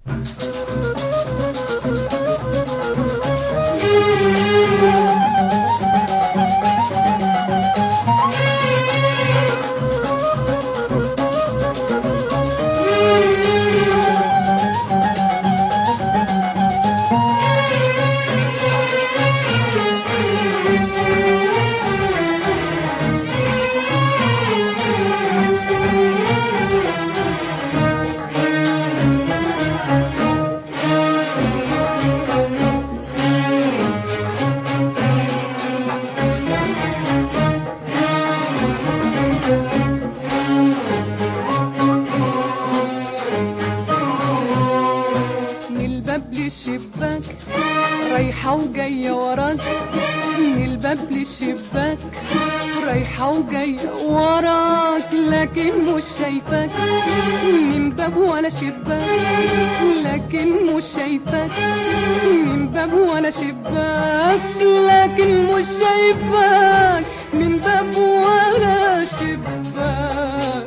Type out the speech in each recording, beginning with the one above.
للشباك رايحة وجاية وراك، من الباب للشباك رايحة وجاية وراك، لكن مش شايفاك من باب ولا شباك، لكن مش شايفاك من باب ولا شباك، لكن مش شايفاك من باب ولا شباك.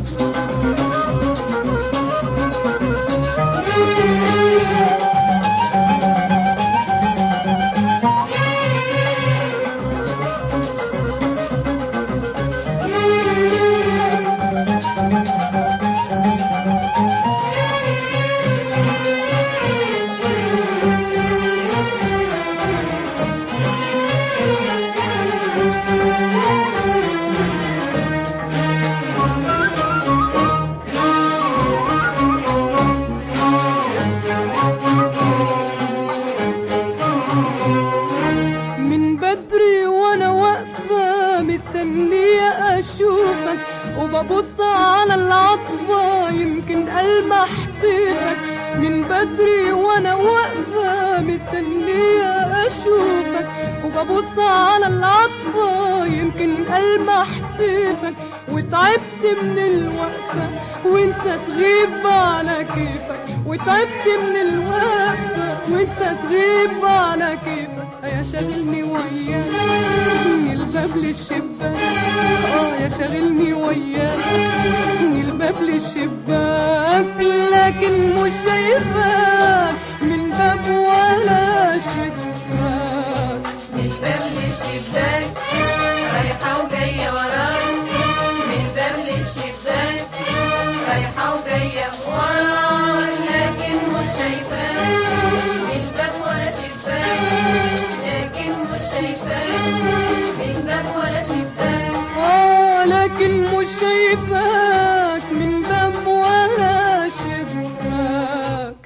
وببص على العطفة يمكن ألمح طيفك، من بدري وانا واقفة مستنية اشوفك، وببص على العطفة يمكن ألمح طيفك، وتعبت من الوقفة وانت تغيب على كيفك، وتعبت من الوقفة وانت تغيب على كيفك، يا شاغلني وياك من الباب للشباك، يا شاغلني وياك من الباب للشباك، لكن مش شايفاك من باب ولا شباك. من الباب للشباك رايحة وجاية وراك، من الباب للشباك رايحة وجاية وراك، لكن مش شايفاك من الباب ولا شباك، لكن مش شايفاك من الباب ولا شباك، لكن مش شايفاك من باب ولا شباك.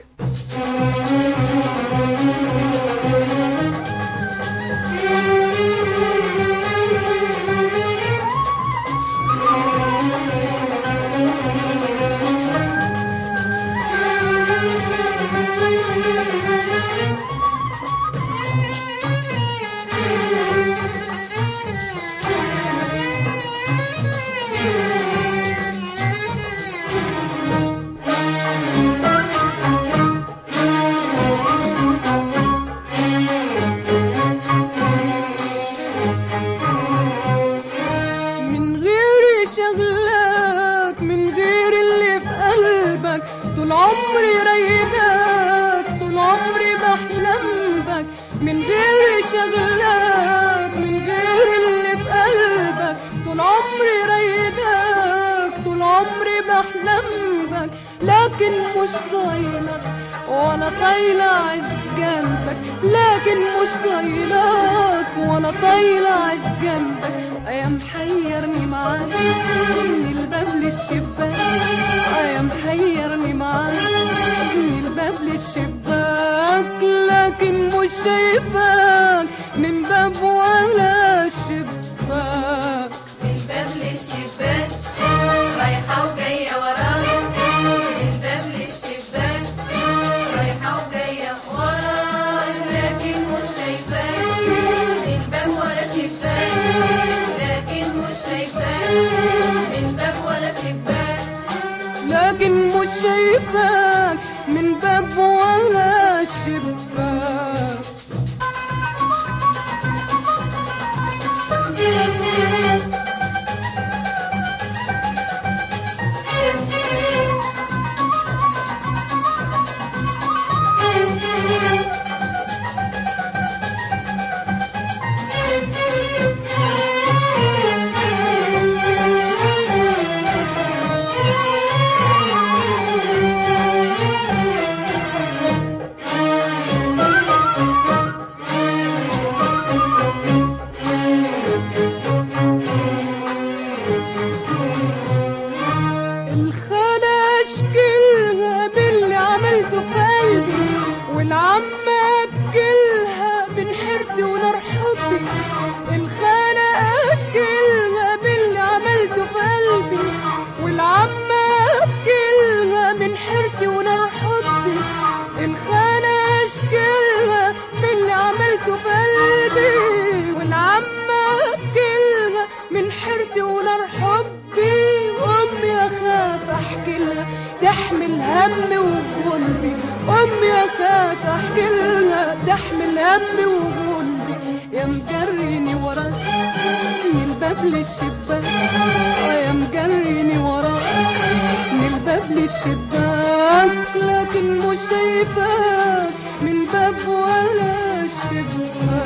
طول عمري رايداك، طول عمري بحلم بك، من غير شغلك من غير اللي في قلبك، طول عمري رايداك، طول عمري بحلم بك، لكن مش طايلك ولا طايلة عيش جنبك، لكن مش طايلك ولا طايلة عيش جنبك، يا محيرني معاك من الباب للشباك، يا محيرني معاك من الباب للشباك، لكن مش شايفاك من باب ولا شباك. من الباب للشباك رايحة وجاية وراك، من الباب للشباك رايحة وجاية وراك، لكن مش شايفاك من باب ولا شباك، لكن مش شايفاك من باب ولا شباك، لكن مش شايفاك من باب ولا شباك. والعمة بكلها من حيرتي ونار حبي، الخانة اشكلها باللي عملته في قلبي، والعمة بكلها من حيرتي ونار حبي، الخانة اشكلها باللي عملته في قلبي، والعمة بكلها من حيرتي ونار حبي، وامي اخاف احكي لها تحمل همي وغلبي، امي اخاف احكي لها تحمل همي وغلبي، يا مجريني وراك من الباب للشباك، يا مجريني وراك من الباب للشباك، لكن مش شايفاك من باب ولا الشباك.